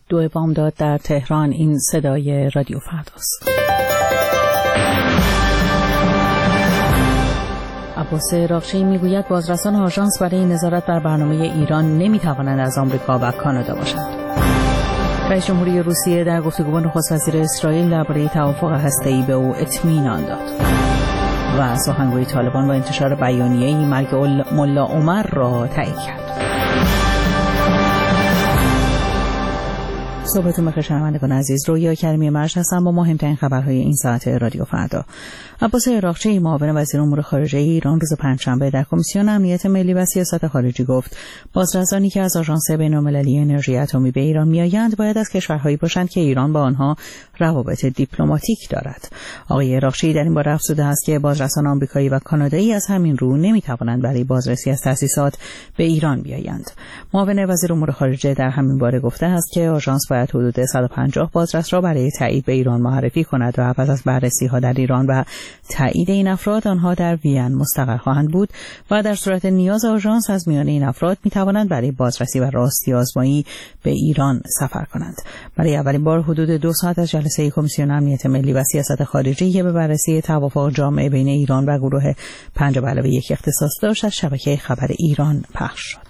2 بامداد در تهران. این صدای رادیو فرداست. عباس راقچی میگوید بازرسان آژانس برای نظارت بر برنامه ایران نمیتوانند از آمریکا و کانادا باشند. رئیس جمهوری روسیه در گفتگو با نخست وزیر اسرائیل درباره توافق هسته‌ای به او اطمینان داد. و سخنگوی طالبان با انتشار بیانیه‌ای مرگ ملا عمر را تایید کرد. صحبتون بخیر شنوندگان عزیز، رویا کریمی مرج هستم با مهمترین خبرهای این ساعت رادیو فردا. عباس راقچی معاون وزیر امور خارجه ایران روز پنجشنبه در کمیسیون امنیت ملی و سیاست خارجی گفت بازرسانی که از آژانس بین‌المللی انرژی اتمی به ایران میآیند باید از کشورهایی باشند که ایران با آنها روابط دیپلماتیک دارد. آقای راقچی در این باره افزوده است که بازرسان آمریکایی و کانادایی از همین رو نمیتوانند برای بازرسی از تأسیسات به ایران بیایند. معاون وزیر امور خارجه در همین باره گفته است که آژانس باید حدود 150 بازرس را برای تایید به ایران معرفی کند و پس از بررسی‌ها در ایران و تایید این افراد آنها در وین مستقر خواهند بود و در صورت نیاز آژانس از میان این افراد میتوانند برای بازرسی و راستی آزمایی به ایران سفر کنند. برای اولین بار حدود 2 ساعت از جلسه کمیسیون امنیت ملی و سیاست خارجی که به بررسی توافق جامع بین ایران و گروه 5+1 اختصاص داشت از شبکه خبر ایران پخش شد.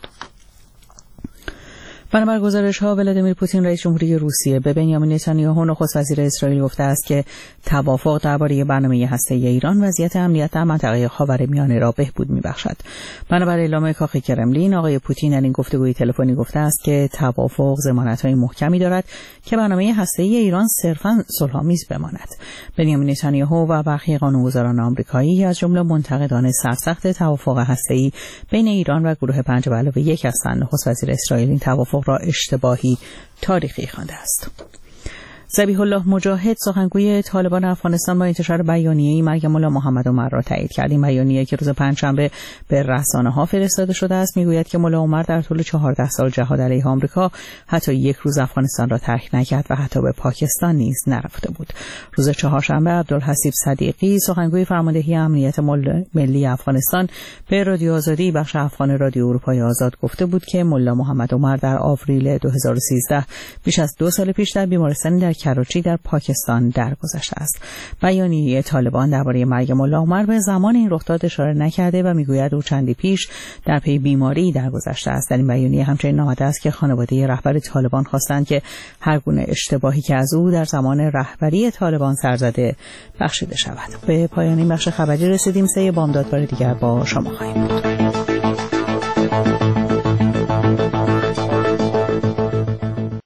بنابر گزارش‌ها ولادیمیر پوتین رئیس جمهوری روسیه به بنیامین نتانیاهو نخست وزیر اسرائیل گفته است که توافق درباره برنامه هسته‌ای ایران وضعیت امنیت در منطقه خاورمیانه را بهبود می‌بخشد. بنابر اعلام کاخ کرملین آقای پوتین در این گفتگوی تلفنی گفته است که توافق ضمانت‌های محکمی دارد که برنامه هسته‌ای ایران صرفاً صلح‌آمیز بماند. بنیامین نتانیاهو و برخی قانون‌گذاران آمریکایی از جمله منتقدان سرسخت توافق هسته‌ای بین ایران و گروه 5+1 هستند. نخست وزیر اسرائیل این توافق را اشتباهی تاریخی خوانده است. ذبیح الله مجاهد سخنگوی طالبان افغانستان با انتشار بیانیه‌ای مرگ ملا محمد عمر را تایید کرد. این بیانیه که روز پنجشنبه به رسانه‌ها فرستاده شده است میگوید که ملا عمر در طول 14 سال جهاد علیه آمریکا حتی یک روز افغانستان را ترک نکرد و حتی به پاکستان نیز نرفته بود. روز چهارشنبه عبدالحسیب صدیقی سخنگوی فرماندهی امنیت ملی افغانستان به رادیو آزادی بخش افغان رادیو اروپای آزاد گفته بود که ملا محمد عمر در آوریل 2013 بیش از 2 سال پیش در بیمارستانی در کراچی در پاکستان درگذشته است. بیانیه طالبان درباره مرگ ملا عمر به زمان این رخداد اشاره نکرده و میگوید او چندی پیش در پی بیماری درگذشته است. در این بیانیه همچنین آمده است که خانواده رهبر طالبان خواستند که هر گونه اشتباهی که از او در زمان رهبری طالبان سر زده بخشیده شود. به پایان این بخش خبری رسیدیم. 3 بامداد بار دیگر با شما خواهیم بود.